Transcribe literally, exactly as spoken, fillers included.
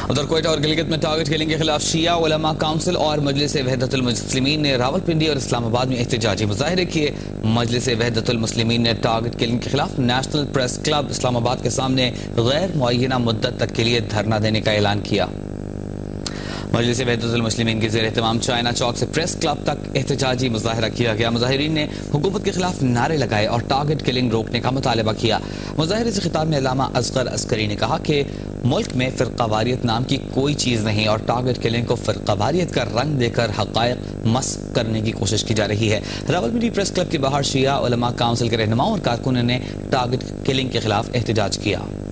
उधर कोयटा और गिलगित में टारगेट किलिंग के खिलाफ शिया उलमा काउंसिल और मजलिस वहदतुल मुस्लिमीन ने रावलपिंडी और इस्लामाबाद में एहतजाजी मुजाहरे किए। मजलिस वहदतुल मुस्लिमीन ने टारगेट किलिंग के खिलाफ नेशनल प्रेस क्लब इस्लामाबाद के सामने गैर मुअय्यना मुद्दत तक के लिए धरना देने का ऐलान किया। मजलिस वहदतुल मुस्लिमीन के ज़ेर एहतमाम चाइना चौक से प्रेस क्लब तक एहतजाजी मुजाहरा किया गया। मुजाहिरीन ने हुकूमत के खिलाफ नारे लगाए और टारगेट किलिंग रोकने का मुतालबा किया। मुजाहरे से खिताब में अल्लामा असगर अस्करी ने कहा कि मुल्क में फ़िरक़ावारियत नाम की कोई चीज़ नहीं और टारगेट किलिंग को फ़िरक़ावारियत का रंग देकर हक़ाइक़ मस्ख़ करने की कोशिश की जा रही है। रावलपिंडी प्रेस क्लब के बाहर शिया उलमा काउंसिल के रहनुमाओं और कारकुनों ने टारगेट किलिंग के खिलाफ एहतजाज किया।